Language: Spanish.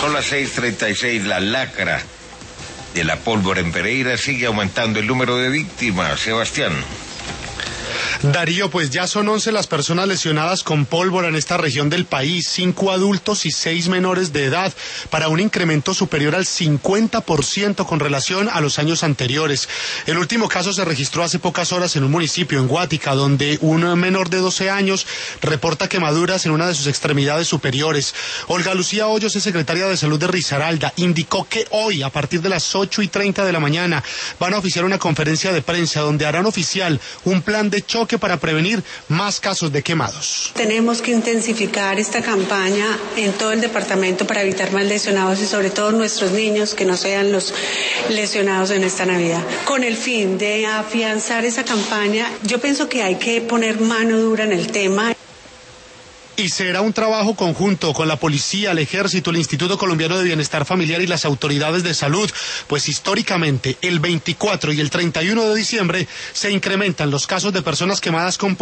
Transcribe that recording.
Son las 6:36, la lacra de la pólvora en Pereira sigue aumentando el número de víctimas. Sebastián. Darío, pues ya son 11 las personas lesionadas con pólvora en esta región del país, 5 adultos y 6 menores de edad, para un incremento superior al 50% con relación a los años anteriores. El último caso se registró hace pocas horas en un municipio, en Guática, donde un menor de 12 años reporta quemaduras en una de sus extremidades superiores. Olga Lucía Hoyos es secretaria de Salud de Risaralda. Indicó que hoy, a partir de las 8:30 de la mañana, van a oficiar una conferencia de prensa donde harán oficial un plan de choque para prevenir más casos de quemados. Tenemos que intensificar esta campaña en todo el departamento para evitar más lesionados y sobre todo nuestros niños que no sean los lesionados en esta Navidad. Con el fin de afianzar esa campaña, yo pienso que hay que poner mano dura en el tema. Y será un trabajo conjunto con la policía, el ejército, el Instituto Colombiano de Bienestar Familiar y las autoridades de salud, pues históricamente el 24 y el 31 de diciembre se incrementan los casos de personas quemadas con